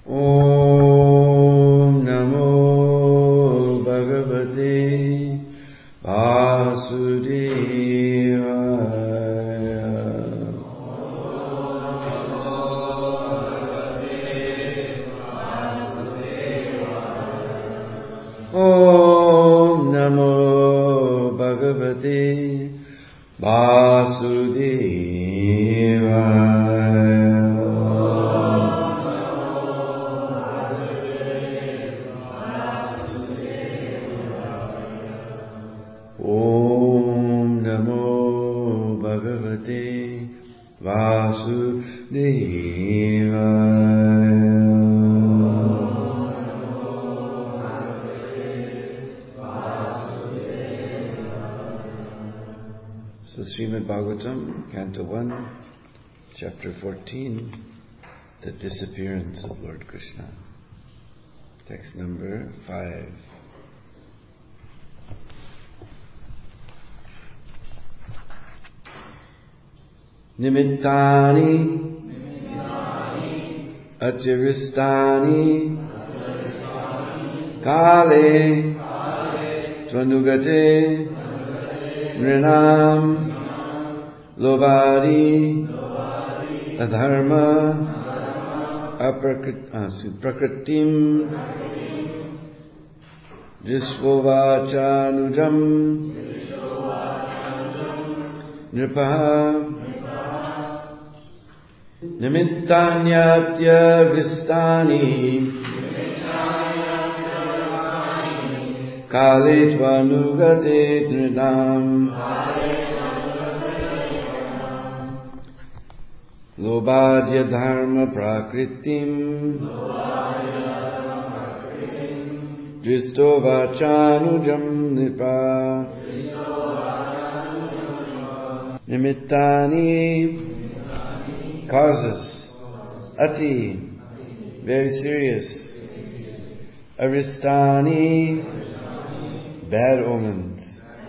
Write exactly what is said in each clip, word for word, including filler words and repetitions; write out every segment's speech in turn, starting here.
Om Namo Bhagavate Vasudevaya. Om Namo Bhagavate Vasudevaya. Om Namo Bhagavate Vasudevaya. So Srimad Bhagavatam, Canto one, Chapter fourteen, The Disappearance of Lord Krishna. Text number five. Nimittani Acharistani Kale Tvanugate Nrinam Lobadi Adharma Aprakritim Jisvovachanujam Nripaha Nimittanyatya Vistani Kale Tvanugate Nridam Lobadya Dharma Prakritim Dristovachanujam Nipa Nimittani causes, ati, very serious, aristani, bad omens,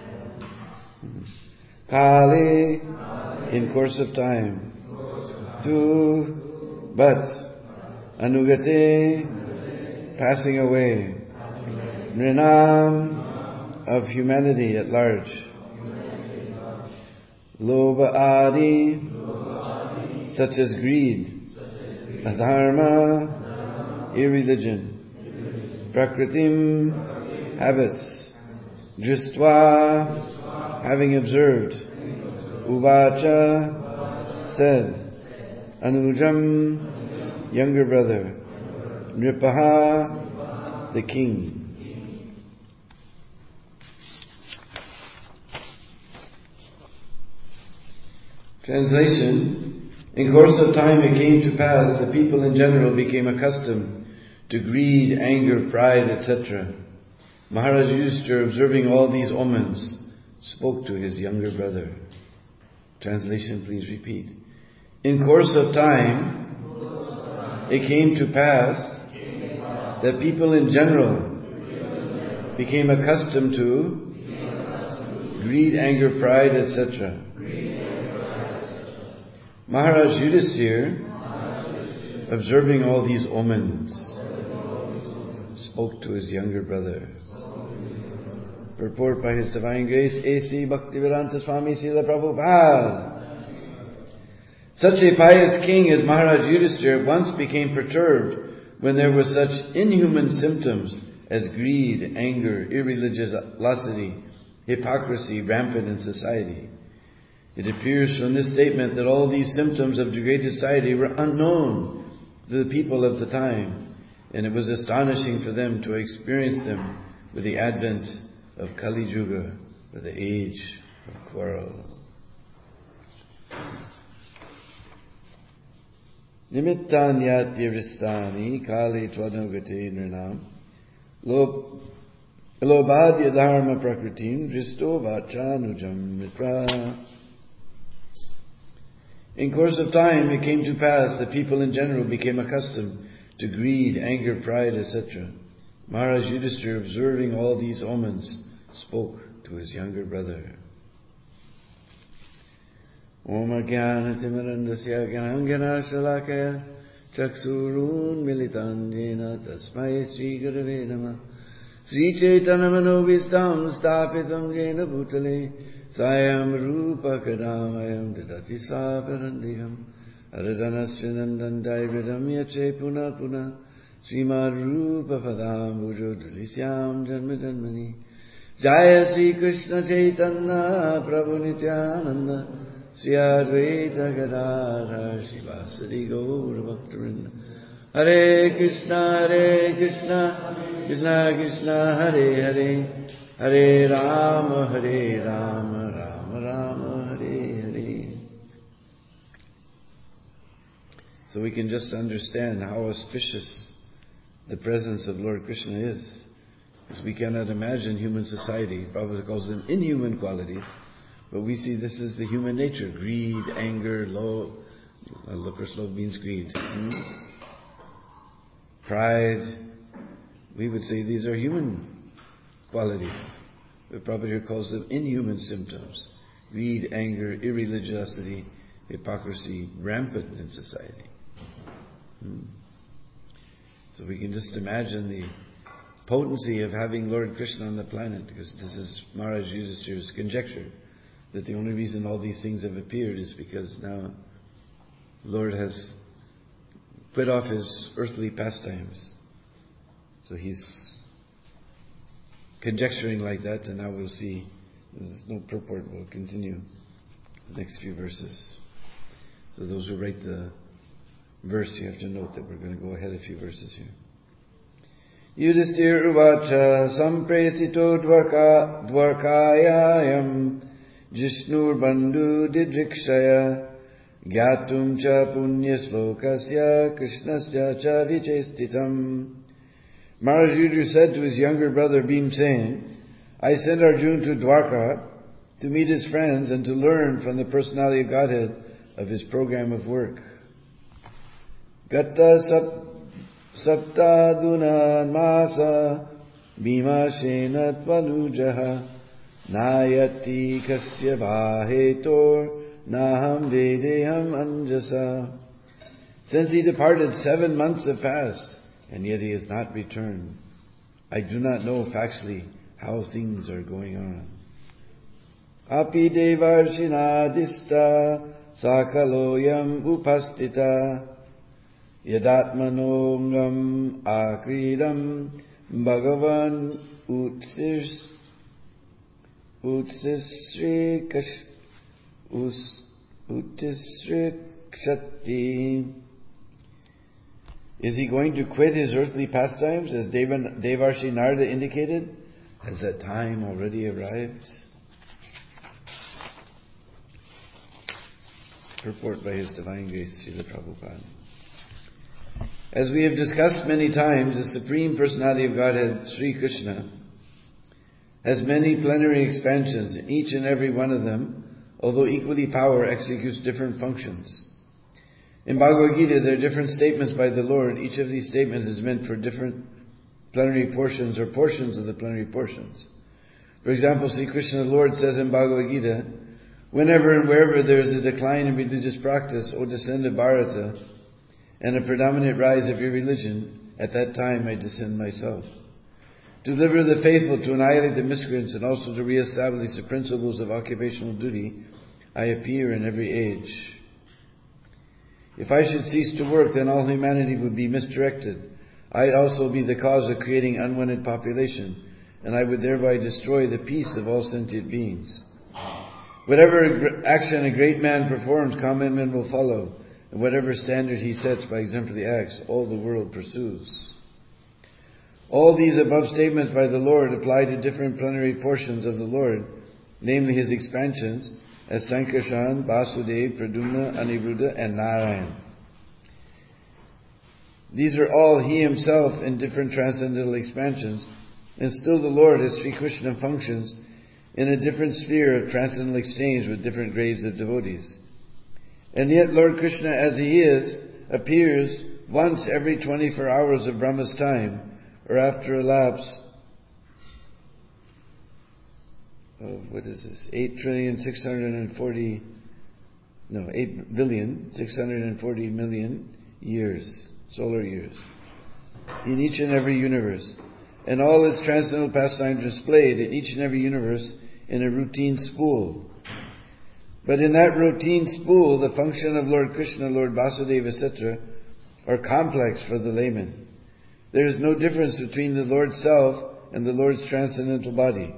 kali, in course of time, tu, but, anugate, passing away, nrinam, of humanity at large, loba adi, such as greed, adharma, irreligion, prakritim, habits, dristva, having observed, uvacha, said, anujam, younger brother, nripaha, the king. Translation. In course of time it came to pass that people in general became accustomed to greed, anger, pride, et cetera. Maharaj Yudhishthira, observing all these omens, spoke to his younger brother. Translation, please repeat. In course of time it came to pass that people in general became accustomed to greed, anger, pride, et cetera. Maharaj Yudhishthira, observing all these omens, spoke to his younger brother. Purport by His Divine Grace, A C Bhaktivedanta Swami Srila Prabhupada. Such a pious king as Maharaj Yudhishthira once became perturbed when there were such inhuman symptoms as greed, anger, irreligiosity, hypocrisy rampant in society. It appears from this statement that all these symptoms of degraded society were unknown to the people of the time, and it was astonishing for them to experience them with the advent of Kali Yuga, or the age of quarrel. Nimittanyatyavristani Kali Tvanugate Nrinam Lobadya Dharma Prakritim Dristo Vachanujam Mitra. In course of time it came to pass that people in general became accustomed to greed, anger, pride, et cetera. Maharaj Yudhishthira, observing all these omens, spoke to his younger brother. Om Jnana Timirandasya Jnanam Jnana Shalakaya Chaksurun militan jena tasmai Sri Gurave Namah. Sri Chaitanya Manovistam Stapitam Jena Bhutale Sayam Rupa Kadamayam Didati Svaparandiham Aradhanasvinandan Daividam Yache Puna Puna Srimad Rupa Padam Bujo Dalisyam Janma Janmani Jaya Sri Krishna Chaitanya Prabhu Nityananda Sri Advaita Gadadhar Shivasadi Gaura Bhaktarinda Hare Krishna Hare Krishna Krishna Krishna Hare Hare Hare Rama Hare Rama Rama Rama Hare Hare. So we can just understand how auspicious the presence of Lord Krishna is. Because we cannot imagine human society. Prabhupada calls them inhuman qualities. But we see this is the human nature. Greed, anger, low. Well, first love means greed. Hmm? Pride. We would say these are human qualities. But Prabhupada here calls them inhuman symptoms. Greed, anger, irreligiosity, hypocrisy, rampant in society. Hmm. So we can just imagine the potency of having Lord Krishna on the planet, because this is Maharaj Yudhishthira's conjecture, that the only reason all these things have appeared is because now the Lord has quit off his earthly pastimes. So he's conjecturing like that, and now we'll see. There's no purport. We'll continue the next few verses. So those who write the verse, you have to note that we're going to go ahead a few verses here. Yudhisthira uvacha sampresito dvarka dvarkayayam Jishnur bandhu didrikshaya Gyatum cha punyaslokasya Krishnasya cha vichestitam. Maharaj Yudhishthira said to his younger brother Bhimsen, I sent Arjuna to Dwarka to meet his friends and to learn from the personality of Godhead of his program of work. Gata sap saptaduna masa bhima shena tvanujaha nayati kasya vahetor naham vedeham anjasa. Since he departed, seven months have passed, and yet he has not returned. I do not know factually how things are going on. Api devarshinadista sakaloyam upastita yadatmanongam akridam bhagavan utsis utsisri kash us utisri kshati. Is he going to quit his earthly pastimes, as Devan, Devarshi Narada indicated? Has that time already arrived? Purport by His Divine Grace, Srila Prabhupada. As we have discussed many times, the Supreme Personality of Godhead, Sri Krishna, has many plenary expansions. Each and every one of them, although equally power, executes different functions. In Bhagavad Gita, there are different statements by the Lord. Each of these statements is meant for different plenary portions or portions of the plenary portions. For example, Sri Krishna the Lord says in Bhagavad Gita, whenever and wherever there is a decline in religious practice, O descendant Bharata, and a predominant rise of your religion, at that time I descend myself. To deliver the faithful, to annihilate the miscreants, and also to re-establish the principles of occupational duty, I appear in every age. If I should cease to work, then all humanity would be misdirected. I'd also be the cause of creating unwanted population, and I would thereby destroy the peace of all sentient beings. Whatever action a great man performs, common men will follow, and whatever standard he sets by exemplary acts, all the world pursues. All these above statements by the Lord apply to different plenary portions of the Lord, namely His expansions, as Sankarshan, Vasudev, Pradyumna, Aniruddha, and Narayan. These are all He Himself in different transcendental expansions, and still the Lord as Sri Krishna functions in a different sphere of transcendental exchange with different grades of devotees. And yet Lord Krishna as He is, appears once every twenty-four hours of Brahma's time, or after a lapse of, what is this, eight trillion six hundred forty, no, eight billion six hundred forty million years. solar years, in each and every universe, and all his transcendental pastimes displayed in each and every universe in a routine spool. But in that routine spool, the function of Lord Krishna, Lord Vasudeva, et cetera are complex for the layman. There is no difference between the Lord's self and the Lord's transcendental body.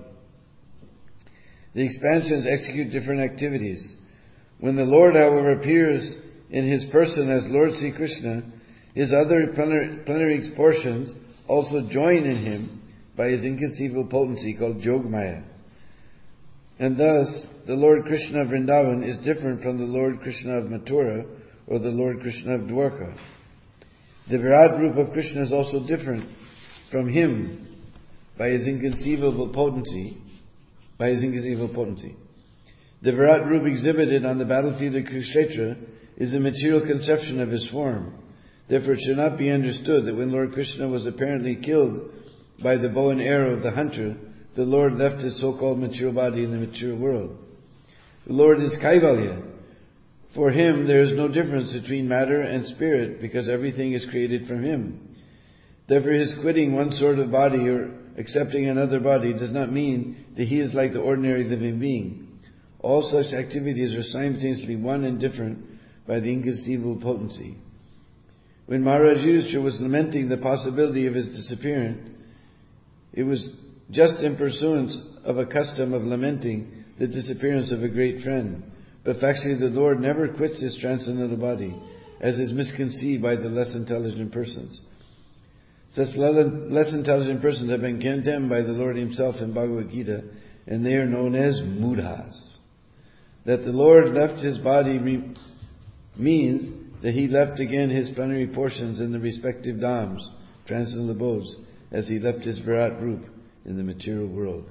The expansions execute different activities. When the Lord, however, appears in his person as Lord Sri Krishna, his other plenary, plenary portions also join in him by his inconceivable potency called Jogmaya. And thus, the Lord Krishna of Vrindavan is different from the Lord Krishna of Mathura or the Lord Krishna of Dwarka. The Virat Rupa of Krishna is also different from him by his inconceivable potency, by his inconceivable potency. The Virat Rupa exhibited on the battlefield of Kurukshetra is a material conception of his form. Therefore it should not be understood that when Lord Krishna was apparently killed by the bow and arrow of the hunter, the Lord left his so-called material body in the material world. The Lord is Kaivalya. For him there is no difference between matter and spirit because everything is created from him. Therefore his quitting one sort of body or accepting another body does not mean that he is like the ordinary living being. All such activities are simultaneously one and different by the inconceivable potency. When Maharaj Yudhishthira was lamenting the possibility of his disappearance, it was just in pursuance of a custom of lamenting the disappearance of a great friend. But factually the Lord never quits his transcendental body, as is misconceived by the less intelligent persons. Such less intelligent persons have been condemned by the Lord himself in Bhagavad Gita, and they are known as mudhas. That the Lord left his body re- means that he left again his plenary portions in the respective dhams, transcendental abodes, as he left his Virat Rup in the material world.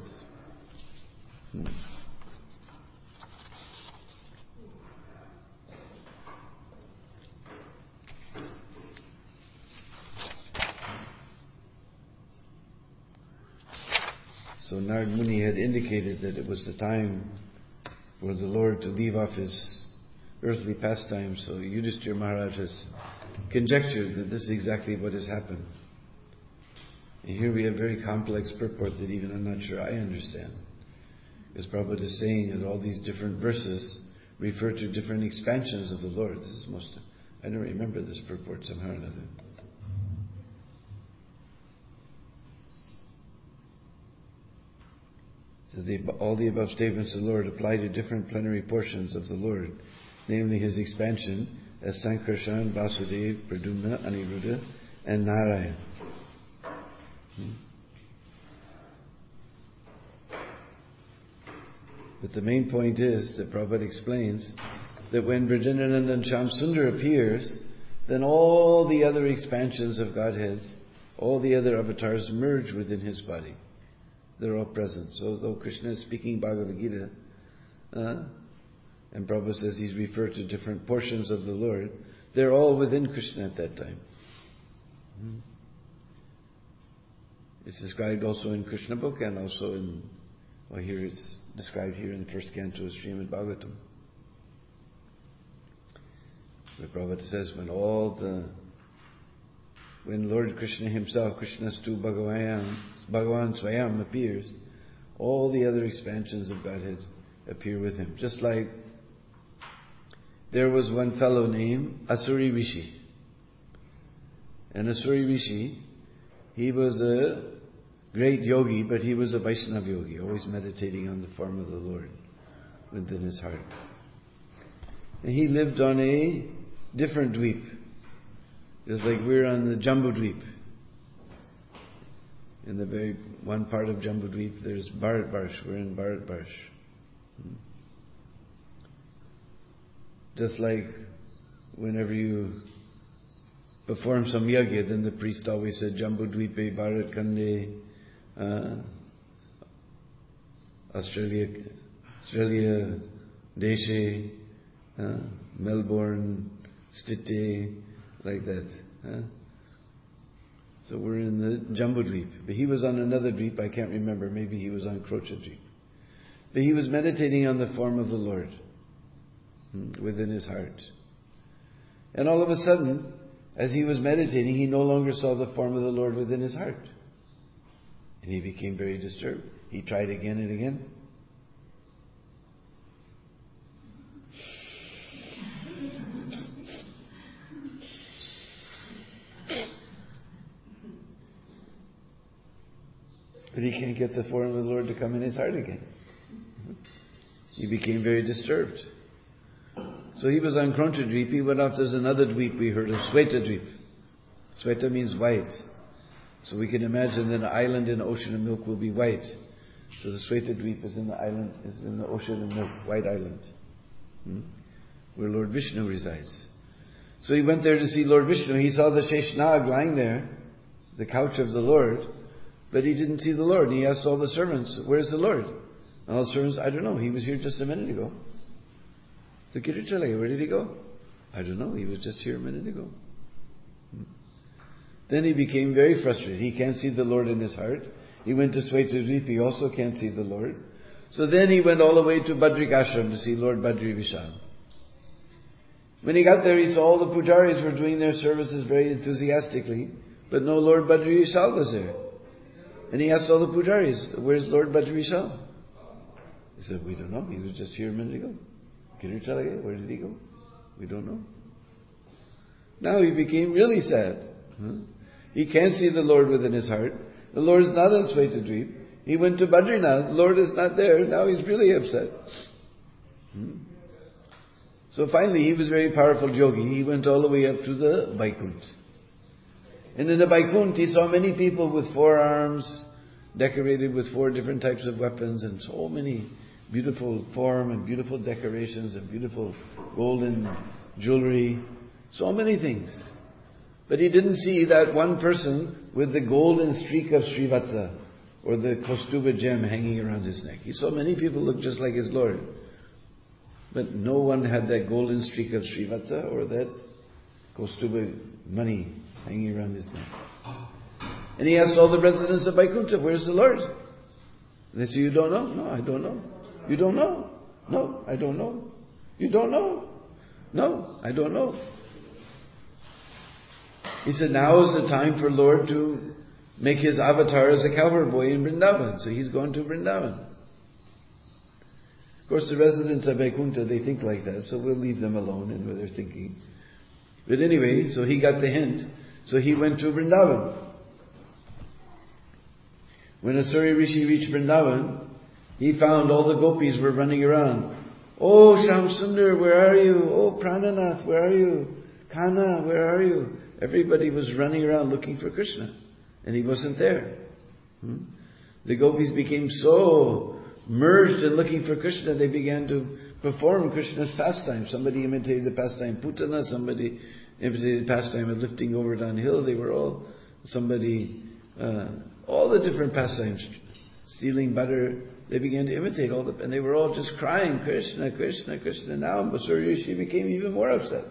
Hmm. So Narad Muni had indicated that it was the time for the Lord to leave off his earthly pastimes. So Yudhishthira Maharaj has conjectured that this is exactly what has happened. And here we have very complex purport that even I'm not sure I understand. Because Prabhupada is saying that all these different verses refer to different expansions of the Lord. This is most, I don't remember this purport somehow or another. So the, all the above statements of the Lord apply to different plenary portions of the Lord, namely his expansion as Sankarshan, Vasudeva, Pradyumna, Aniruddha, and Narayan. Hmm. But the main point is that Prabhupada explains that when Brajendranath Shamsundar appears, then all the other expansions of Godhead, all the other avatars merge within his body. They're all present. So though Krishna is speaking Bhagavad Gita, uh, and Prabhupada says he's referred to different portions of the Lord, they're all within Krishna at that time. Hmm. It's described also in Krishna book and also in, well here it's described here in the first canto of Srimad Bhagavatam. Where Prabhupada says when all the, when Lord Krishna himself, Krishnastu Bhagavan, Bhagavan Swayam appears, all the other expansions of Godhead appear with him. Just like there was one fellow named Asuri Rishi. And Asuri Rishi, he was a great yogi, but he was a Vaishnava yogi, always meditating on the form of the Lord within his heart. And he lived on a different dweep. Just like we're on the Jambu Dweep. In the very one part of Jambu Dweep, there's Bharatvarsh. We're in Bharatvarsh. Just like whenever you perform some yajna, then the priest always said, Jambu Dweepe, Bharat Kande, uh, Australia, Australia, Deshe, uh, Melbourne, Stite, like that. Huh? So we're in the Jambu Dweep. But he was on another Dweep, I can't remember. Maybe he was on Krocha Dweep. But he was meditating on the form of the Lord hmm, within his heart. And all of a sudden, as he was meditating, he no longer saw the form of the Lord within his heart. And he became very disturbed. He tried again and again. But he can't get the form of the Lord to come in his heart again. He became very disturbed. So he was on Krontradweep. He went off. There's another dweep we heard of, Swetadweep. Sweta means white. So we can imagine that an island in the ocean of milk will be white. So the Swetadweep is in the island, is in the ocean of milk, white island, hmm? where Lord Vishnu resides. So he went there to see Lord Vishnu. He saw the Sheshnag lying there, the couch of the Lord, but he didn't see the Lord. And he asked all the servants, "Where's the Lord?" And all the servants, "I don't know. He was here just a minute ago." So Kiruchalaya, where did he go? "I don't know. He was just here a minute ago." Hmm. Then he became very frustrated. He can't see the Lord in his heart. He went to Swetadweep. He also can't see the Lord. So then he went all the way to Badrik Ashram to see Lord Badri Vishal. When he got there, he saw all the pujaris were doing their services very enthusiastically, but no Lord Badri Vishal was there. And he asked all the pujaris, "Where's Lord Badri Vishal?" He said, "We don't know. He was just here a minute ago." Kiruchalaya, where did he go? We don't know. Now he became really sad. Huh? He can't see the Lord within his heart. The Lord is not on Swetadweep. He went to Badrinath. The Lord is not there. Now he's really upset. Hmm? So finally, he was a very powerful yogi. He went all the way up to the Vaikunt. And in the Vaikunt, he saw many people with four arms, decorated with four different types of weapons, and so many beautiful form and beautiful decorations and beautiful golden jewelry. So many things. But he didn't see that one person with the golden streak of Srivatsa, or the Kaustuba gem hanging around his neck. He saw many people look just like his Lord. But no one had that golden streak of Srivatsa or that Kaustuba money hanging around his neck. And he asked all the residents of Vaikuntha, "Where's the Lord?" And they say, "You don't know?" "No, I don't know." "You don't know?" "No, I don't know." "You don't know?" "No, I don't know." He said, now is the time for Lord to make his avatar as a cowherd boy in Vrindavan. So he's gone to Vrindavan. Of course, the residents of Vaikuntha, they think like that, so we'll leave them alone in what they're thinking. But anyway, so he got the hint. So he went to Vrindavan. When Asuri Rishi reached Vrindavan, he found all the gopis were running around. "Oh, Shamsundar, where are you? Oh, Prananath, where are you? Kana, where are you?" Everybody was running around looking for Krishna. And he wasn't there. Hmm? The gopis became so merged in looking for Krishna, they began to perform Krishna's pastime. Somebody imitated the pastime Putana, somebody imitated the pastime of lifting over downhill. They were all, somebody, uh, all the different pastimes, stealing butter. They began to imitate all the, and they were all just crying, "Krishna, Krishna, Krishna." Now Asuri Rishi became even more upset.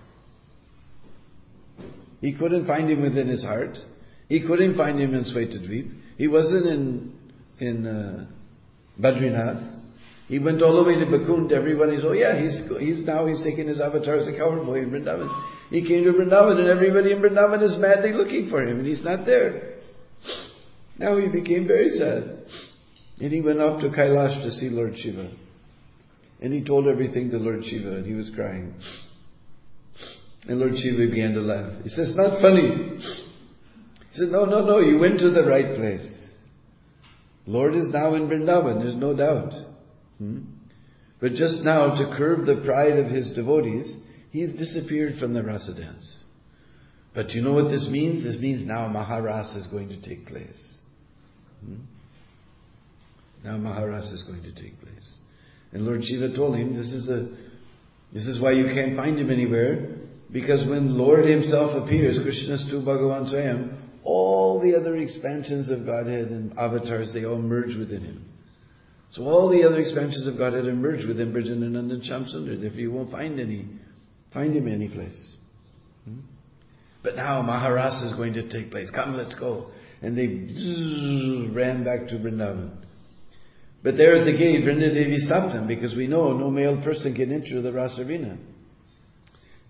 He couldn't find him within his heart. He couldn't find him in Swetadweep. He wasn't in in uh, Badrinath. He went all the way to Vaikuntha. Everybody said, "Oh yeah, he's he's now he's taken his avatar as a cowherd boy in Vrindavan." He came to Vrindavan, and everybody in Vrindavan is madly looking for him, and he's not there. Now he became very sad, and he went off to Kailash to see Lord Shiva, and he told everything to Lord Shiva, and he was crying. And Lord Shiva began to laugh. He says, "Not funny." He said, "No, no, no, you went to the right place. Lord is now in Vrindavan, there's no doubt. Hmm? But just now, to curb the pride of his devotees, he's disappeared from the rasa dance. But you know what this means? This means now Maharasa is going to take place. Hmm? Now Maharasa is going to take place." And Lord Shiva told him, this is a, this is why you can't find him anywhere. Because when Lord himself appears, Krishnastu Bhagavan Swayam, all the other expansions of Godhead and avatars, they all merge within him. So all the other expansions of Godhead are merged within Brajanananda and Shamsundar. Therefore you won't find any, find him any place. Hmm? But now Maharasa is going to take place. Come, let's go. And they zzz, ran back to Vrindavan. But there at the gate, Vrinda Devi stopped them, because we know no male person can enter the Rasa Arena.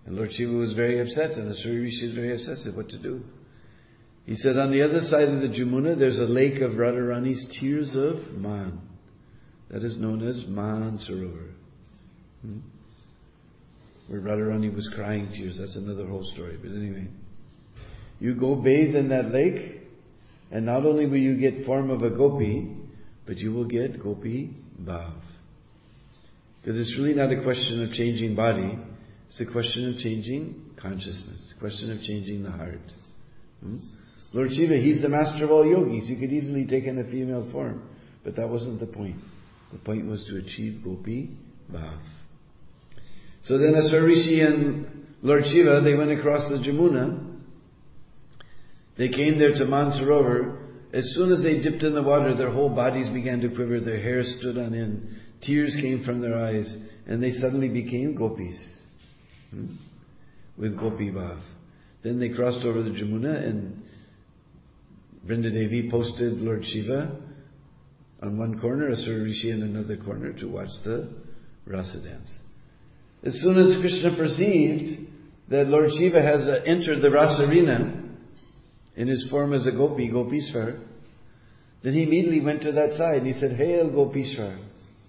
And Lord Shiva was very upset, and Asura Rishi was very upset, said, what to do? He said, on the other side of the Jamuna, there's a lake of Radharani's tears of Man. That is known as Man Sarovar. Hmm? Where Radharani was crying tears. That's another whole story. But anyway, you go bathe in that lake, and not only will you get form of a gopi, but you will get gopi bhav. Because it's really not a question of changing body, it's a question of changing consciousness, it's a question of changing the heart. Hmm? Lord Shiva, He's the master of all yogis. He could easily take in a female form, but that wasn't the point. The point was to achieve gopi bhav. So then Asura Rishi and Lord Shiva, they went across the Jamuna. They came there to Mansarovar. As soon as they dipped in the water, their whole bodies began to quiver, their hair stood on end, tears came from their eyes, and they suddenly became gopis. Hmm? With gopi bhav. Then they crossed over the Jamuna, and Vrinda Devi posted Lord Shiva on one corner, Asura Rishi in another corner, to watch the rasa dance. As soon as Krishna perceived that Lord Shiva has uh, entered the rasa arena in his form as a gopi, Gopishwar, then he immediately went to that side and he said, Hail Gopishwar.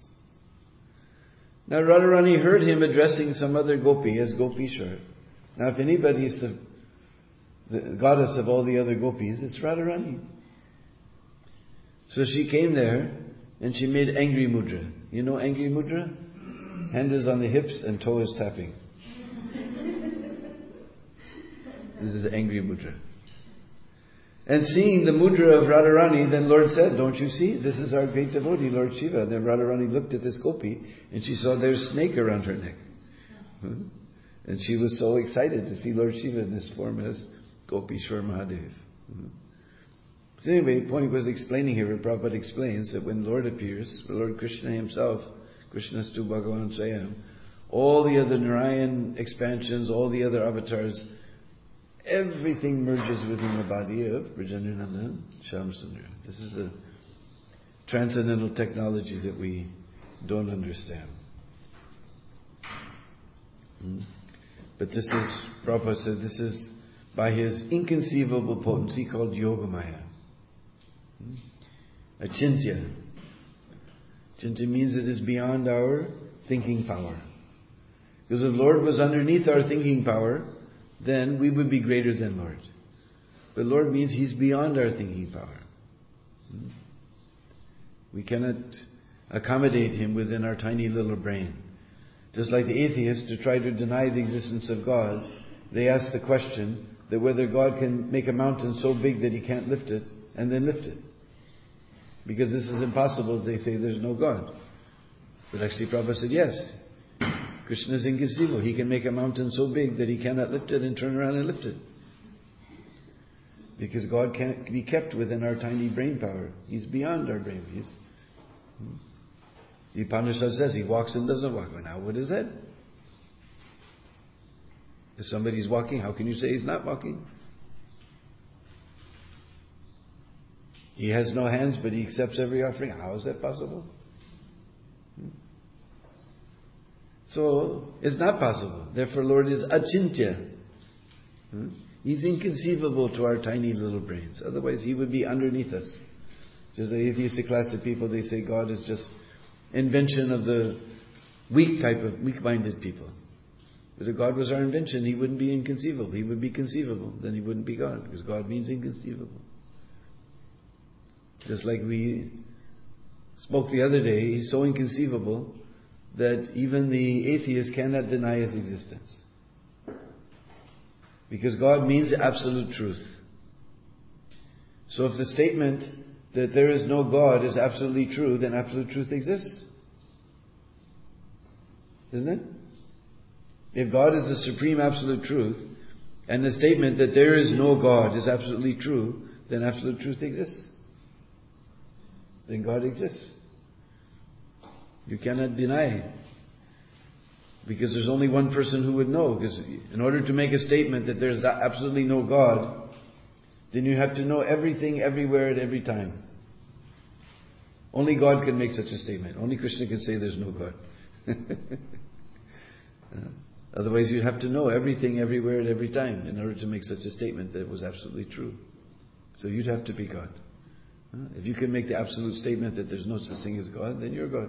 Now Radharani heard him addressing some other gopi as Gopishwar. Now if anybody is the, the goddess of all the other gopis, it's Radharani. So she came there and she made angry mudra. You know angry mudra? Hand is on the hips and toe is tapping. This is angry mudra. And seeing the mudra of Radharani, then Lord said, don't you see? This is our great devotee, Lord Shiva. And then Radharani looked at this gopi and she saw there's a snake around her neck. And she was so excited to see Lord Shiva in this form as Gopishwar Mahadev. So anyway, the point was explaining here, where Prabhupada explains that when Lord appears, Lord Krishna himself, Krishna Stu Bhagavan Swayam, all the other Narayan expansions, all the other avatars, everything merges within the body of Brajendranandan Shyamsundar. This is a transcendental technology that we don't understand. Hmm? But this is, Prabhupada said, this is by his inconceivable potency called Yogamaya. Hmm? Achintya. Achintya means it is beyond our thinking power. Because if Lord was underneath our thinking power, then we would be greater than Lord. But Lord means He's beyond our thinking power. Hmm? We cannot accommodate Him within our tiny little brain. Just like the atheists, to try to deny the existence of God, they ask the question that whether God can make a mountain so big that He can't lift it, and then lift it. Because this is impossible, they say there's no God. But actually Prabhupada said yes. Krishna is inconceivable. He can make a mountain so big that He cannot lift it and turn around and lift it. Because God can't be kept within our tiny brain power. He's beyond our brain. He's, hmm? The Upanishad says He walks and doesn't walk. Well, now what is that? If somebody's walking, how can you say He's not walking? He has no hands, but He accepts every offering. How is that possible? Hmm? So, it's not possible. Therefore, Lord is achintya. Hmm? He's inconceivable to our tiny little brains. Otherwise, He would be underneath us. Just the atheistic class of people, they say God is just invention of the weak type of, weak-minded people. But if God was our invention, He wouldn't be inconceivable. He would be conceivable. Then He wouldn't be God, because God means inconceivable. Just like we spoke the other day, He's so inconceivable that even the atheist cannot deny His existence. Because God means absolute truth. So if the statement that there is no God is absolutely true, then absolute truth exists. Isn't it? If God is the supreme absolute truth, and the statement that there is no God is absolutely true, then absolute truth exists. Then God exists. You cannot deny it. Because there's only one person who would know. Because in order to make a statement that there's absolutely no God, then you have to know everything, everywhere, at every time. Only God can make such a statement. Only Krishna can say there's no God. Otherwise you'd have to know everything, everywhere, at every time in order to make such a statement that was absolutely true. So you'd have to be God. If you can make the absolute statement that there's no such thing as God, then you're God.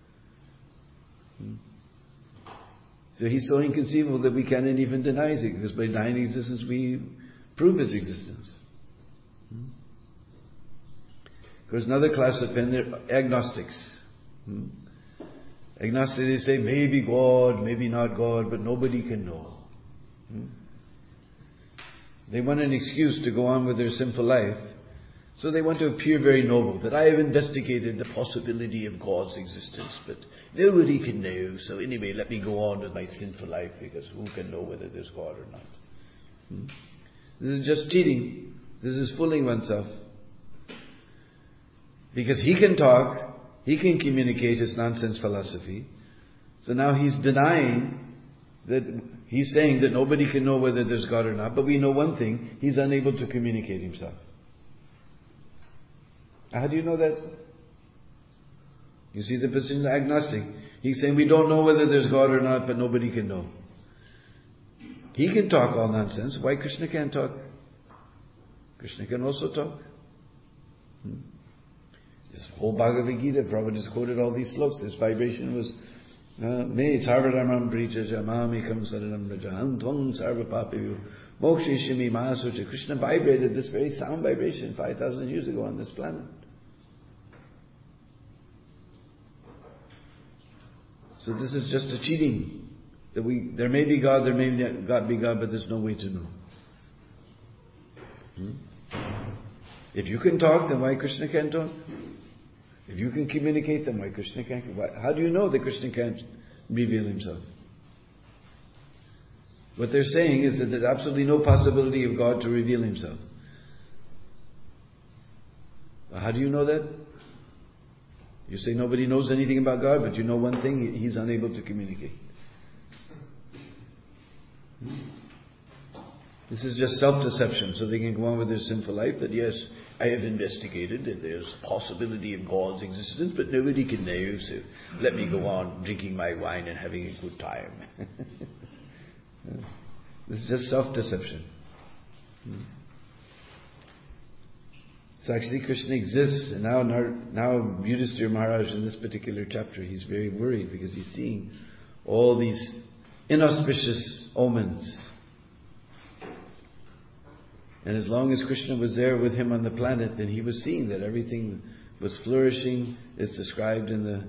So He's so inconceivable that we cannot even deny His existence. Because by denying His existence, we prove His existence. There's another class of men, they're agnostics. Agnostics, they say, maybe God, maybe not God, but nobody can know. They want an excuse to go on with their sinful life. So they want to appear very noble, that I have investigated the possibility of God's existence, but nobody can know, so anyway, let me go on with my sinful life, because who can know whether there's God or not? Hmm? This is just cheating. This is fooling oneself. Because he can talk, he can communicate his nonsense philosophy, so now he's denying that, he's saying that nobody can know whether there's God or not, but we know one thing, he's unable to communicate himself. How do you know that? You see the position of agnostic. He's saying we don't know whether there's God or not, but nobody can know. He can talk all nonsense. Why Krishna can't talk? Krishna can also talk. Hmm? This whole Bhagavad Gita, Prabhupada just quoted all these slokas. This vibration was me sarvadharmam prichaja mamikam saranam rajaham tvam sarva papivu mokshishimi mahasucha. Krishna vibrated this very sound vibration five thousand years ago on this planet. So this is just a cheating. That we, there may be God, there may not God be God, but there's no way to know. Hmm? If you can talk, then why Krishna can't talk? If you can communicate, then why Krishna can't? Why, how do you know that Krishna can't reveal Himself? What they're saying is that there's absolutely no possibility of God to reveal Himself. How do you know that? You say nobody knows anything about God, but you know one thing, He's unable to communicate. This is just self-deception, so they can go on with their sinful life, that yes, I have investigated that there's a possibility of God's existence, but nobody can know, so let me go on drinking my wine and having a good time. This is just self-deception. So actually Krishna exists, and now, now Yudhishthira Maharaj in this particular chapter, he's very worried because he's seeing all these inauspicious omens. And as long as Krishna was there with him on the planet, then he was seeing that everything was flourishing. It's described in the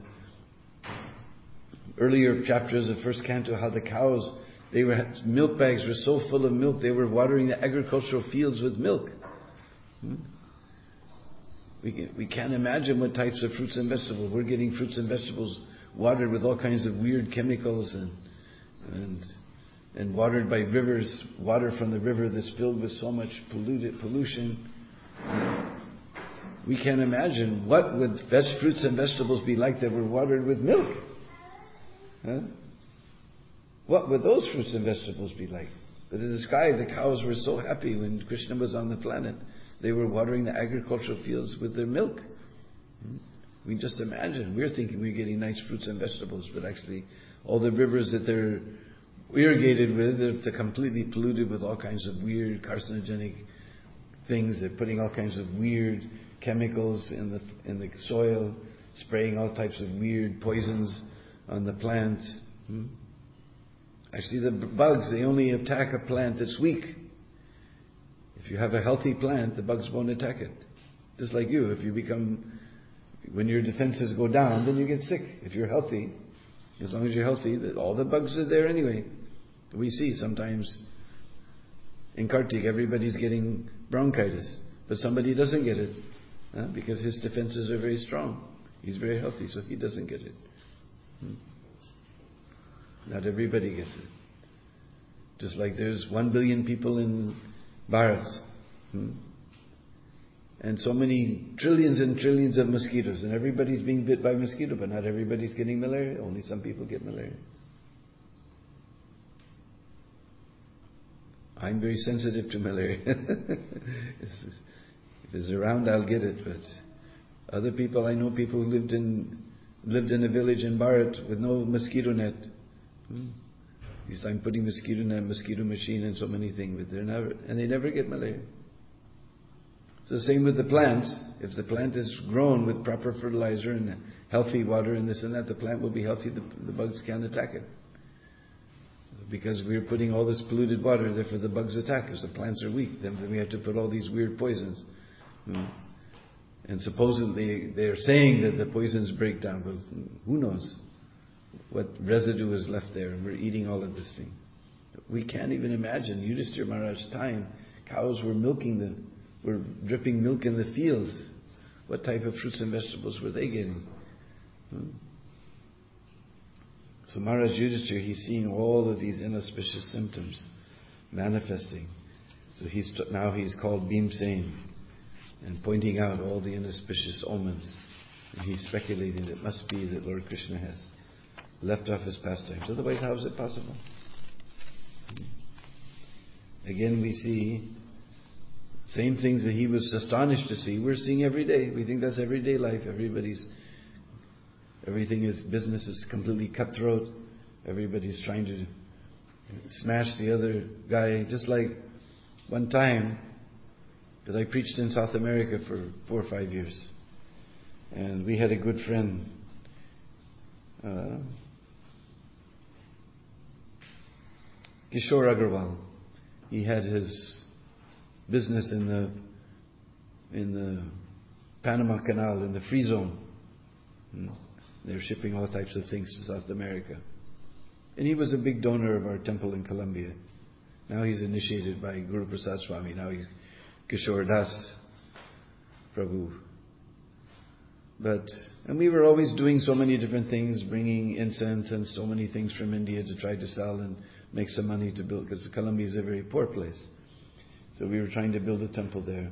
earlier chapters of first canto how the cows, they were, milk bags were so full of milk, they were watering the agricultural fields with milk. Hmm? We, can, we can't imagine what types of fruits and vegetables. We're getting fruits and vegetables watered with all kinds of weird chemicals and and and watered by rivers, water from the river that's filled with so much polluted pollution. We can't imagine what would veg- fruits and vegetables be like that were watered with milk. Huh? What would those fruits and vegetables be like? But in the sky, the cows were so happy when Krishna was on the planet. They were watering the agricultural fields with their milk. We just imagine. We're thinking we're getting nice fruits and vegetables, but actually all the rivers that they're irrigated with, they're completely polluted with all kinds of weird carcinogenic things. They're putting all kinds of weird chemicals in the in the soil, spraying all types of weird poisons on the plants. Actually, the bugs, they only attack a plant that's weak. If you have a healthy plant, the bugs won't attack it. Just like you, if you become, when your defenses go down, then you get sick. If you're healthy, as long as you're healthy, all the bugs are there anyway. We see sometimes in Kartik, everybody's getting bronchitis, but somebody doesn't get it huh? because his defenses are very strong. He's very healthy, so he doesn't get it. Hmm? Not everybody gets it. Just like there's one billion people in Bharat. Hmm? And so many trillions and trillions of mosquitoes. And everybody's being bit by mosquito, but not everybody's getting malaria. Only some people get malaria. I'm very sensitive to malaria. If it's around, I'll get it. But other people, I know people who lived in lived in a village in Bharat with no mosquito net. Hmm? He's I'm putting mosquito net, mosquito machine and so many things, but they're never, and they never get malaria. So same with the plants. If the plant is grown with proper fertilizer and healthy water and this and that, the plant will be healthy. The, the bugs can't attack it. Because we're putting all this polluted water, therefore the bugs attack us. The plants are weak. Then we have to put all these weird poisons. Hmm. And supposedly they're saying that the poisons break down, but who knows what residue is left there, and we're eating all of this thing. We can't even imagine. Yudhishthira Maharaj's time, cows were milking the were dripping milk in the fields. What type of fruits and vegetables were they getting? Hmm? So Maharaj Yudhishthira, he's seeing all of these inauspicious symptoms manifesting. So he's now he's called Bhimsen and pointing out all the inauspicious omens. And he's speculating it must be that Lord Krishna has left off his pastimes. Otherwise, how is it possible? Again, we see same things that he was astonished to see, we're seeing every day. We think that's everyday life. Everybody's, everything is, business is completely cutthroat. Everybody's trying to smash the other guy. Just like one time, because I preached in South America for four or five years. And we had a good friend, uh, Kishore Agarwal. He had his business in the in the Panama Canal, in the free zone. Hmm. They're shipping all types of things to South America. And he was a big donor of our temple in Colombia. Now he's initiated by Guru Prasad Swami. Now he's Kishore Das Prabhu. But, and we were always doing so many different things, bringing incense and so many things from India to try to sell and make some money to build, because Colombia is a very poor place. So we were trying to build a temple there.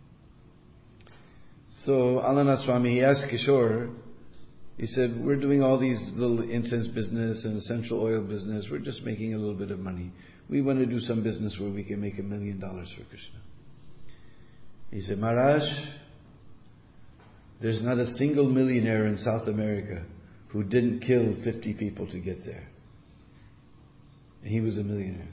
So Alana Swami, he asked Kishore, he said, we're doing all these little incense business and essential oil business. We're just making a little bit of money. We want to do some business where we can make a million dollars for Krishna. He said, Maharaj, there's not a single millionaire in South America who didn't kill fifty people to get there. And he was a millionaire.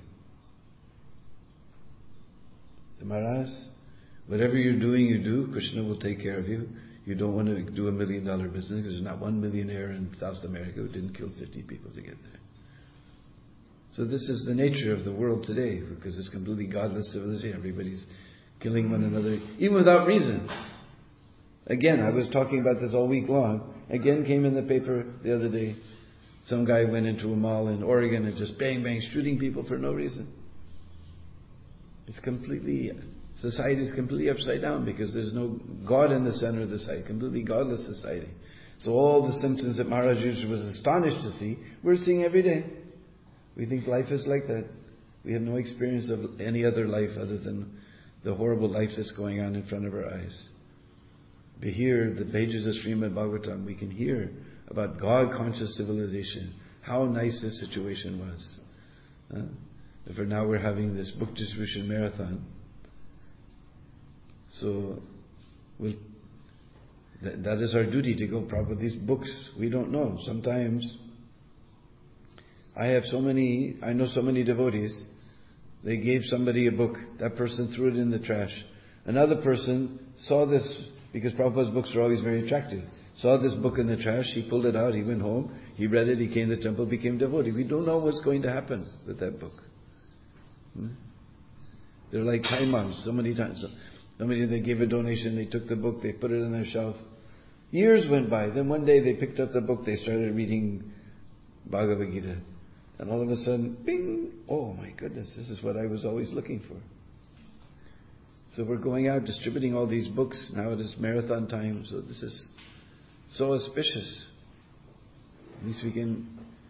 So Maharaj, whatever you're doing, you do. Krishna will take care of you. You don't want to do a million dollar business because there's not one millionaire in South America who didn't kill fifty people to get there. So this is the nature of the world today, because it's completely godless civilization. Everybody's killing one another, even without reason. Again, I was talking about this all week long. Again, came in the paper the other day. Some guy went into a mall in Oregon and just bang, bang, shooting people for no reason. It's completely, society is completely upside down because there's no God in the center of the society, completely godless society. So all the symptoms that Maharaj Yudhishthira was astonished to see, we're seeing every day. We think life is like that. We have no experience of any other life other than the horrible life that's going on in front of our eyes. But here, the pages of Srimad Bhagavatam, we can hear about God-conscious civilization, how nice this situation was. Uh, for now we're having this book distribution marathon. So, we'll, that, that is our duty to go proper. These books, we don't know. Sometimes, I have so many, I know so many devotees, they gave somebody a book, that person threw it in the trash. Another person saw this, because Prabhupada's books are always very attractive, saw this book in the trash, he pulled it out, he went home, he read it, he came to the temple, became devotee. We don't know what's going to happen with that book. Hmm? They're like time bombs. So many times, somebody, they gave a donation, they took the book, they put it on their shelf. Years went by, then one day they picked up the book, they started reading Bhagavad Gita. And all of a sudden, bing! Oh my goodness, this is what I was always looking for. So we're going out distributing all these books. Now it is marathon time, so this is so auspicious. At least we can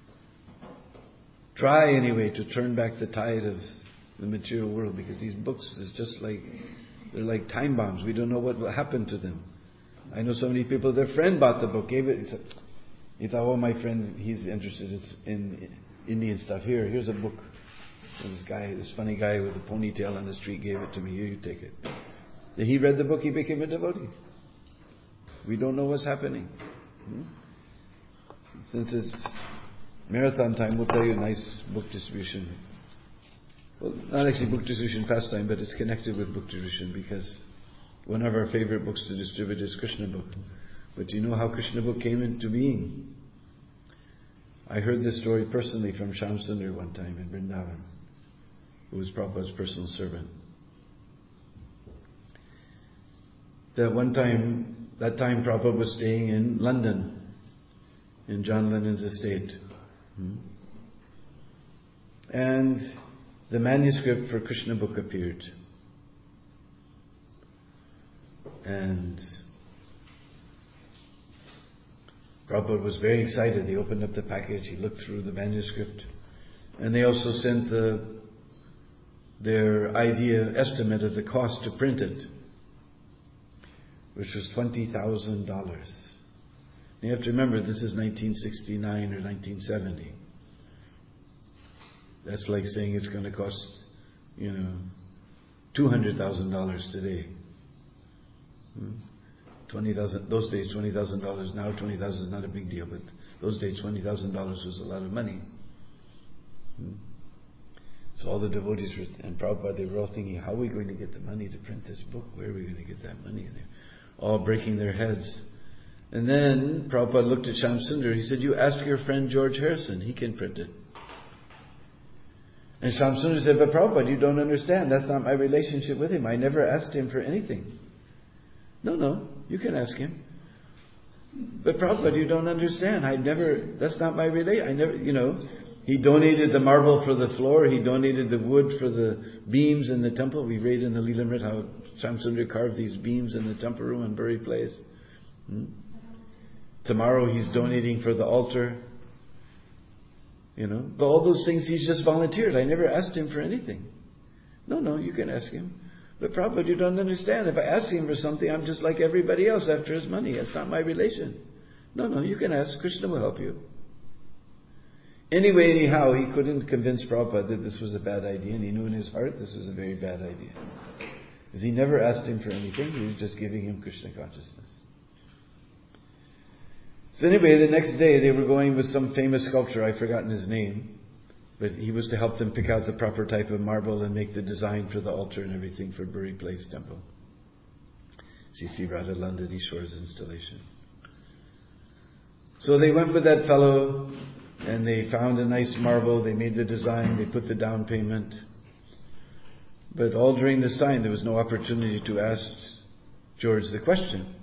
try anyway to turn back the tide of the material world, because these books is just like, they're like time bombs. We don't know what will happen to them. I know so many people, their friend bought the book, gave it, he said, he thought, oh, my friend, he's interested in Indian stuff. Here, here's a book. And this guy, this funny guy with a ponytail on the street gave it to me. Here, you take it. Then he read the book, he became a devotee. We don't know what's happening. Hmm? Since it's Marathon time will tell you a nice book distribution. Well, not actually book distribution pastime, but it's connected with book distribution because one of our favorite books to distribute is Krishna book. But do you know how Krishna book came into being? I heard this story personally from Shyam Sundar one time in Vrindavan, who was Prabhupada's personal servant. That one time, that time Prabhupada was staying in London, in John Lennon's estate. Hmm? And the manuscript for Krishna book appeared. And Prabhupada was very excited. He opened up the package, he looked through the manuscript, and they also sent the their idea, estimate of the cost to print it, which was twenty thousand dollars. You have to remember, this is nineteen sixty-nine or nineteen seventy. That's like saying it's going to cost, you know, two hundred thousand dollars today. Hmm? twenty thousand dollars, those days twenty thousand dollars, now twenty thousand dollars is not a big deal, but those days twenty thousand dollars was a lot of money. Hmm? So all the devotees were, and Prabhupada, they were all thinking, how are we going to get the money to print this book? Where are we going to get that money? And they're all breaking their heads. And then Prabhupada looked at Shyam Sundar. He said, you ask your friend George Harrison. He can print it. And Shyam Sundar said, but Prabhupada, you don't understand. That's not my relationship with him. I never asked him for anything. No, no, you can ask him. But Prabhupada, you don't understand. I never, that's not my relation. I never, you know, he donated the marble for the floor. He donated the wood for the beams in the temple. We read in the Leelamrit how Shyam Sundar carved these beams in the temple room in Bury Place. Hmm? Tomorrow he's donating for the altar. You know, but all those things he's just volunteered. I never asked him for anything. No, no, you can ask him. But Prabhupada, you don't understand. If I ask him for something, I'm just like everybody else after his money. It's not my relation. No, no, you can ask. Krishna will help you. Anyway, anyhow, he couldn't convince Prabhupada that this was a bad idea, and he knew in his heart this was a very bad idea. Because he never asked him for anything, he was just giving him Krishna consciousness. So anyway, the next day they were going with some famous sculptor, I've forgotten his name, but he was to help them pick out the proper type of marble and make the design for the altar and everything for Bury Place Temple. So you see Radha Ishwar's installation. So they went with that fellow, and they found a nice marble, they made the design, they put the down payment. But all during this time there was no opportunity to ask George the question.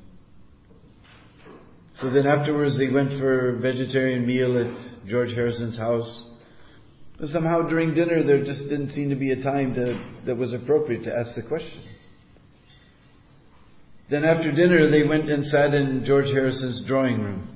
So then afterwards they went for a vegetarian meal at George Harrison's house. But somehow during dinner there just didn't seem to be a time to, that was appropriate to ask the question. Then after dinner they went and sat in George Harrison's drawing room.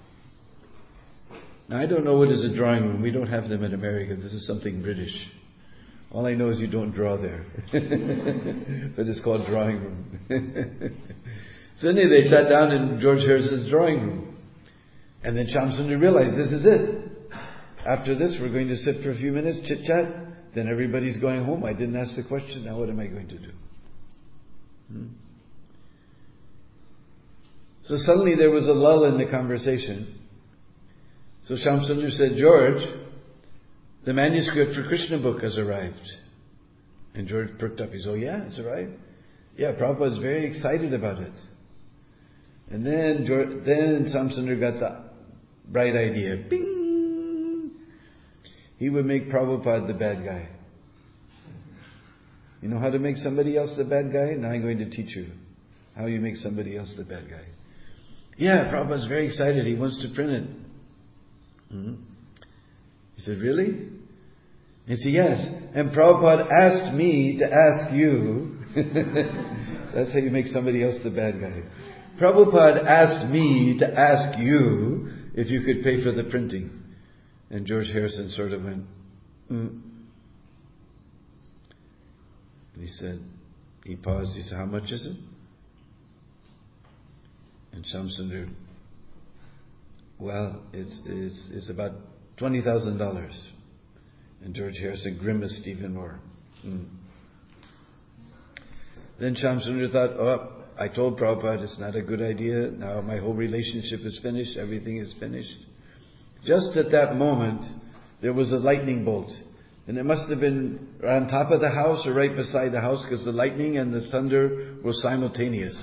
Now I don't know what is a drawing room. We don't have them in America. This is something British. All I know is you don't draw there. But it's called drawing room. So anyway, they sat down in George Harrison's drawing room. And then Shyam Sundar realized this is it. After this, we're going to sit for a few minutes, chit-chat. Then everybody's going home. I didn't ask the question. Now what am I going to do? Hmm? So suddenly there was a lull in the conversation. So Shyam Sundar said, George, the manuscript for Krishna book has arrived. And George perked up. He said, oh yeah, it's arrived? Yeah, Prabhupada is very excited about it. And then George, then Shyam Sundar got the bright idea. Bing! He would make Prabhupada the bad guy. You know how to make somebody else the bad guy? Now I'm going to teach you how you make somebody else the bad guy. Yeah, Prabhupada's very excited. He wants to print it. Mm-hmm. He said, really? He said, yes. And Prabhupada asked me to ask you. That's how you make somebody else the bad guy. Prabhupada asked me to ask you if you could pay for the printing. And George Harrison sort of went, mm. And he said, he paused, he said, how much is it? And Shyam Sundar, well, it's, it's, it's about twenty thousand dollars. And George Harrison grimaced even more. Mm. Then Shyam Sundar thought, oh, I told Prabhupada it's not a good idea. Now my whole relationship is finished. Everything is finished. just at that moment, there was a lightning bolt. And it must have been on top of the house or right beside the house, because the lightning and the thunder were simultaneous.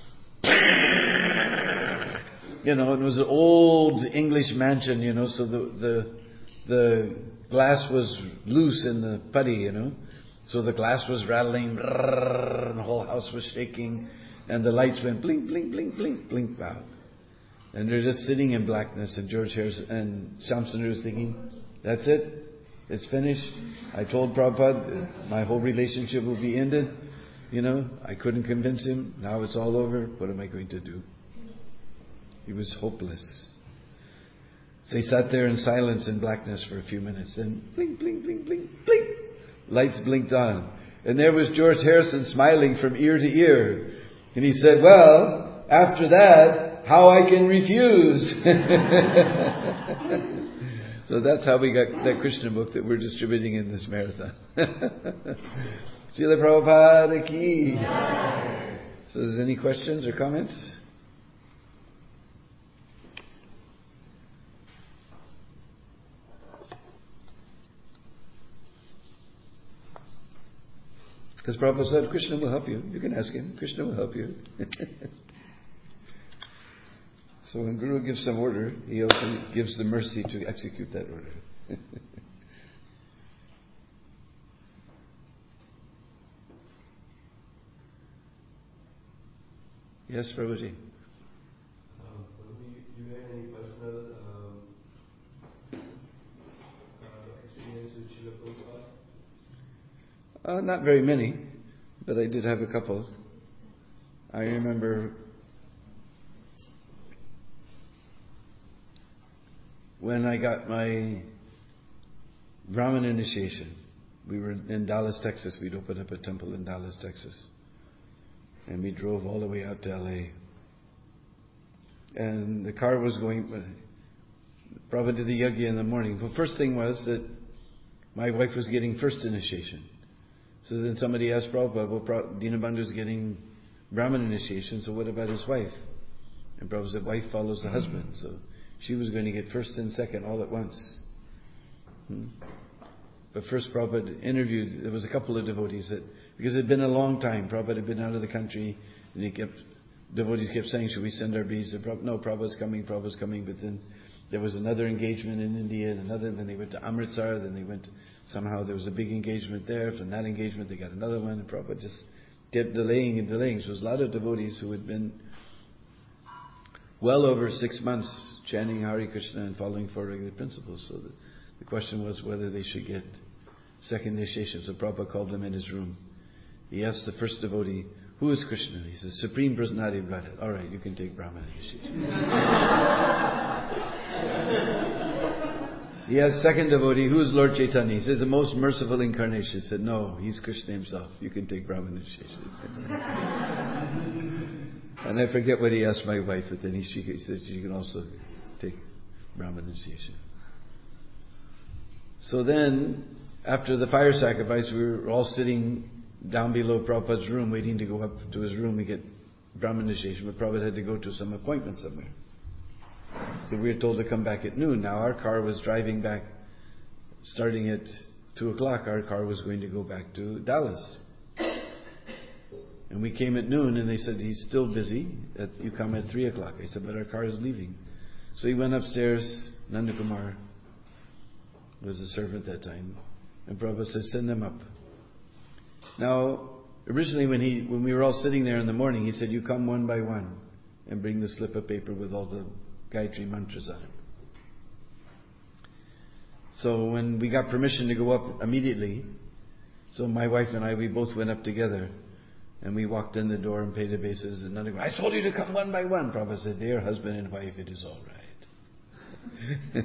You know, it was an old English mansion, you know, so the the the glass was loose in the putty, you know. So the glass was rattling, and the whole house was shaking, and the lights went blink, blink, blink, blink, blink out. And they're just sitting in blackness, and George Harrison and Shamsundar was thinking, that's it, it's finished. I told Prabhupada my whole relationship will be ended. You know, I couldn't convince him. Now it's all over. What am I going to do? He was hopeless. So he sat there in silence and blackness for a few minutes. Then blink, blink, blink, blink, blink. Lights blinked on. And there was George Harrison smiling from ear to ear. And he said, well, after that, how I can refuse. So that's how we got that Krishna book that we're distributing in this marathon. Srila Prabhupada ki. So is there any questions or comments? Because Prabhupada said, Krishna will help you. You can ask him. Krishna will help you. So when Guru gives some order, he also gives the mercy to execute that order. Yes, Prabhuji. Um, do you have any personal um, uh, experience with Srila Prabhupada? Uh, not very many, but I did have a couple. I remember when I got my Brahmin initiation. We were in Dallas, Texas. We'd opened up a temple in Dallas, Texas. And we drove all the way out to L A. And the car was going... Prabhupada did the yajna in the morning. The first thing was that my wife was getting first initiation. So then somebody asked Prabhupada, well, Dinabandhu's getting Brahmin initiation, so what about his wife? And Prabhupada said, wife follows the husband. So she was going to get first and second all at once. Hmm? But first Prabhupada interviewed, there was a couple of devotees that, because it had been a long time, Prabhupada had been out of the country, and he kept, devotees kept saying, should we send our beads? No, Prabhupada's coming, Prabhupada's coming, but then there was another engagement in India, and another, then they went to Amritsar, then they went, somehow there was a big engagement there, from that engagement they got another one, and Prabhupada just kept delaying and delaying. So there was a lot of devotees who had been well over six months chanting Hare Krishna and following four regular principles. So the, the question was whether they should get second initiation. So Prabhupada called them in his room. He asked the first devotee, who is Krishna? He says, Supreme Personality of Godhead. All right, you can take Brahman initiation. He asked second devotee, who is Lord Chaitanya? He says, the most merciful incarnation. He said, no, he's Krishna himself. You can take Brahman initiation. And I forget what he asked my wife, but then he, she, he says, you can also take Brahman initiation. So then, after the fire sacrifice, we were all sitting down below Prabhupada's room, waiting to go up to his room to get Brahman initiation, but Prabhupada had to go to some appointment somewhere. So we were told to come back at noon. Now our car was driving back, starting at two o'clock, our car was going to go back to Dallas. And we came at noon, and they said, he's still busy, at, you come at three o'clock. I said, but our car is leaving. So he went upstairs, Nanda Kumar was a servant that time, and Prabhupada said, send them up. Now, originally when he when we were all sitting there in the morning, he said, you come one by one and bring the slip of paper with all the Gayatri mantras on it. So when we got permission to go up immediately, so my wife and I, we both went up together, and we walked in the door and paid obeisances, and Nanda, I told you to come one by one. Prabhupada said, dear husband and wife, it is all right.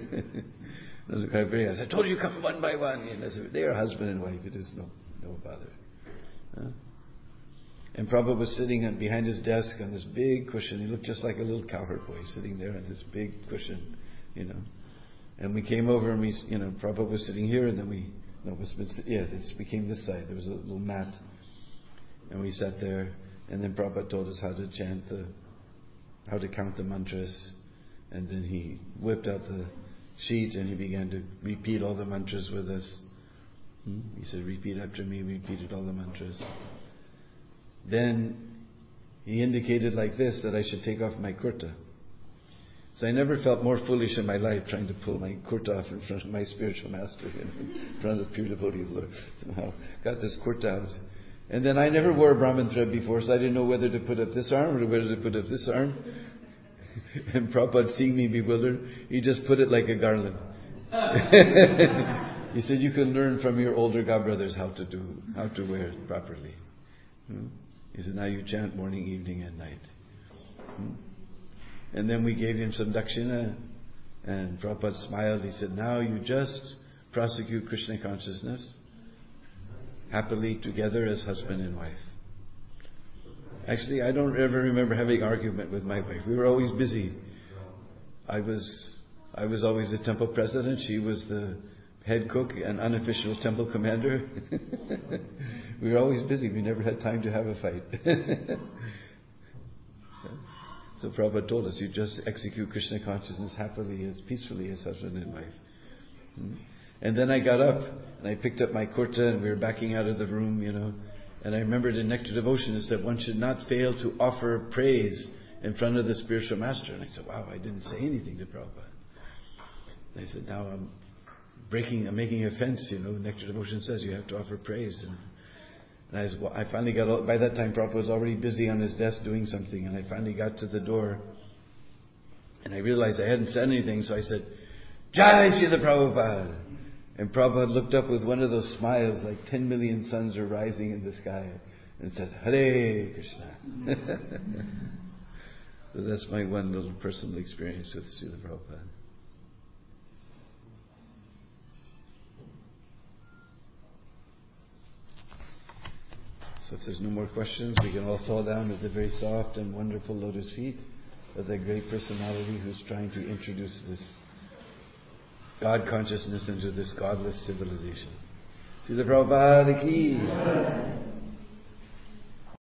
I told you to come one by one. And I said, dear husband and wife, it is no no bother. Huh? And Prabhupada was sitting behind his desk on this big cushion. He looked just like a little cowherd boy sitting there on this big cushion, you know. And we came over and we, you know, Prabhupada was sitting here, and then we, no, it was, yeah, it became this side. There was a little mat, and we sat there. And then Prabhupada told us how to chant the, how to count the mantras, and then he whipped out the sheet and he began to repeat all the mantras with us. Hmm? He said, repeat after me. We repeated all the mantras. Then he indicated like this that I should take off my kurta. So I never felt more foolish in my life trying to pull my kurta off in front of my spiritual master, you know, in front of the pure devotee of the Lord. Somehow got this kurta out. And then I never wore a Brahmin thread before, so I didn't know whether to put up this arm or whether to put up this arm. And Prabhupada, seeing me bewildered, he just put it like a garland. He said, you can learn from your older godbrothers how to do, how to wear it properly. Hmm? He said, now you chant morning, evening and night. Hmm? And then we gave him some dakshina, and Prabhupada smiled. He said, now you just prosecute Krishna consciousness happily together as husband and wife. Actually, I don't ever remember having an argument with my wife. We were always busy. I was I was always the temple president. She was the head cook and unofficial temple commander. We were always busy. We never had time to have a fight. So Prabhupada told us, you just execute Krishna consciousness happily, as peacefully as husband and wife. Hmm? And then I got up and I picked up my kurta and we were backing out of the room, you know. And I remembered in Nectar Devotion it said one should not fail to offer praise in front of the spiritual master. And I said, wow, I didn't say anything to Prabhupada. And I said, now I'm breaking, I'm making offense, you know. Nectar Devotion says you have to offer praise. And, and I, was, well, I finally got, by that time Prabhupada was already busy on his desk doing something. And I finally got to the door. And I realized I hadn't said anything, so I said, Jai Srila Prabhupada. And Prabhupada looked up with one of those smiles like ten million suns are rising in the sky and said, Hare Krishna. So that's my one little personal experience with Srila Prabhupada. So if there's no more questions, we can all fall down at the very soft and wonderful lotus feet of the great personality who's trying to introduce this God consciousness into this godless civilization. Srila Prabhupada ki